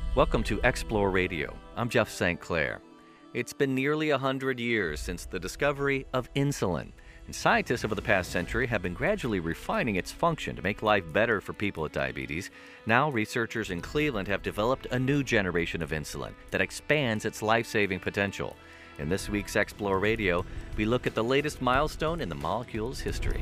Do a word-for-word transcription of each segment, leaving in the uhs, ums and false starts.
Welcome to Explore Radio. I'm Jeff Saint Clair. It's been nearly a hundred years since the discovery of insulin, and scientists over the past century have been gradually refining its function to make life better for people with diabetes. Now, researchers in Cleveland have developed a new generation of insulin that expands its life-saving potential. In this week's Explore Radio, we look at the latest milestone in the molecule's history.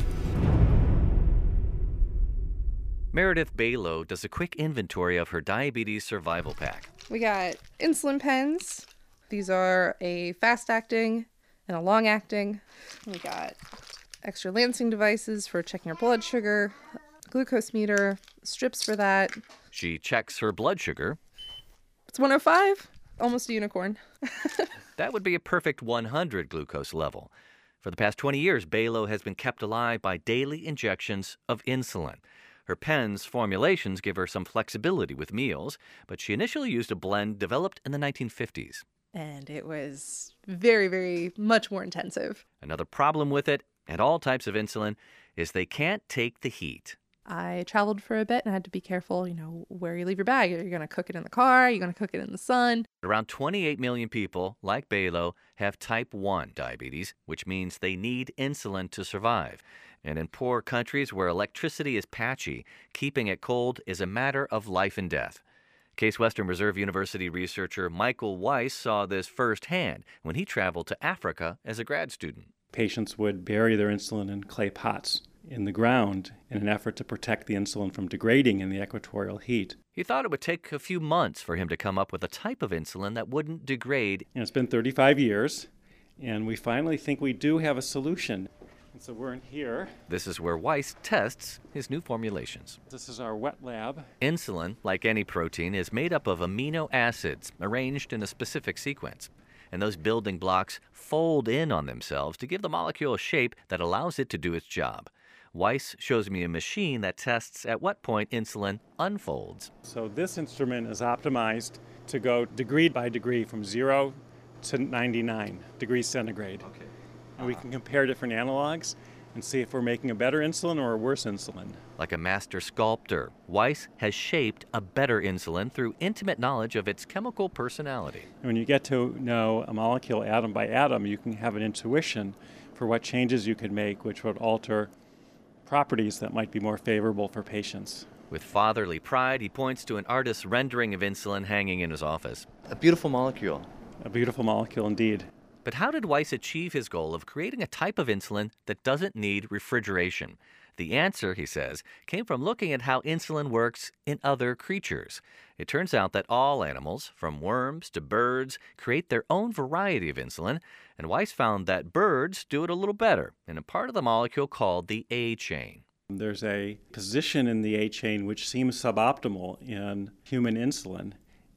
Meredith Balow does a quick inventory of her diabetes survival pack. We got insulin pens. These are a fast-acting and a long-acting. We got extra lancing devices for checking your blood sugar, glucose meter, strips for that. She checks her blood sugar. It's one oh five, almost a unicorn. That would be a perfect one hundred glucose level. For the past twenty years, Balow has been kept alive by daily injections of insulin. Her pen's formulations give her some flexibility with meals, but she initially used a blend developed in the nineteen fifties. And it was very, very much more intensive. Another problem with it, and all types of insulin, is they can't take the heat. I traveled for a bit and I had to be careful, you know, where you leave your bag. Are you going to cook it in the car? Are you going to cook it in the sun? Around twenty-eight million people, like Balow, have type one diabetes, which means they need insulin to survive. And in poor countries where electricity is patchy, keeping it cold is a matter of life and death. Case Western Reserve University researcher Michael Weiss saw this firsthand when he traveled to Africa as a grad student. Patients would bury their insulin in clay pots in the ground in an effort to protect the insulin from degrading in the equatorial heat. He thought it would take a few months for him to come up with a type of insulin that wouldn't degrade. And it's been thirty-five years, and we finally think we do have a solution. And so we're in here. This is where Weiss tests his new formulations. This is our wet lab. Insulin, like any protein, is made up of amino acids arranged in a specific sequence. And those building blocks fold in on themselves to give the molecule a shape that allows it to do its job. Weiss shows me a machine that tests at what point insulin unfolds. So this instrument is optimized to go degree by degree from zero to ninety-nine degrees centigrade. Okay. And we can compare different analogs and see if we're making a better insulin or a worse insulin. Like a master sculptor, Weiss has shaped a better insulin through intimate knowledge of its chemical personality. And when you get to know a molecule atom by atom, you can have an intuition for what changes you could make which would alter properties that might be more favorable for patients. With fatherly pride, he points to an artist's rendering of insulin hanging in his office. A beautiful molecule. A beautiful molecule indeed. But how did Weiss achieve his goal of creating a type of insulin that doesn't need refrigeration? The answer, he says, came from looking at how insulin works in other creatures. It turns out that all animals, from worms to birds, create their own variety of insulin, and Weiss found that birds do it a little better in a part of the molecule called the A chain. There's a position in the A chain which seems suboptimal in human insulin,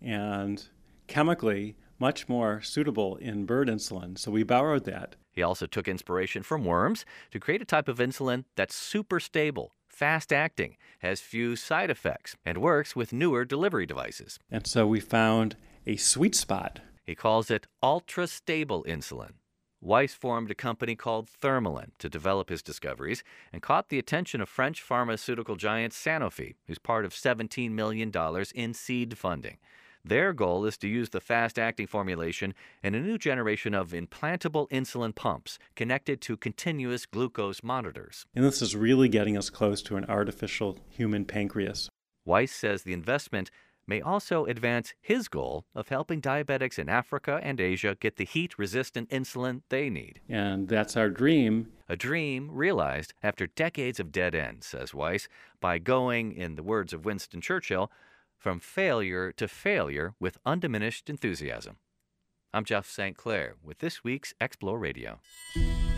and chemically much more suitable in bird insulin, so we borrowed that. He also took inspiration from worms to create a type of insulin that's super stable, fast-acting, has few side effects, and works with newer delivery devices. And so we found a sweet spot. He calls it ultra-stable insulin. Weiss formed a company called Thermalin to develop his discoveries and caught the attention of French pharmaceutical giant Sanofi, who's part of seventeen million dollars in seed funding. Their goal is to use the fast-acting formulation in a new generation of implantable insulin pumps connected to continuous glucose monitors. And this is really getting us close to an artificial human pancreas. Weiss says the investment may also advance his goal of helping diabetics in Africa and Asia get the heat-resistant insulin they need. And that's our dream. A dream realized after decades of dead ends, says Weiss, by going, in the words of Winston Churchill, from failure to failure with undiminished enthusiasm. I'm Jeff Saint Clair with this week's Explore Radio.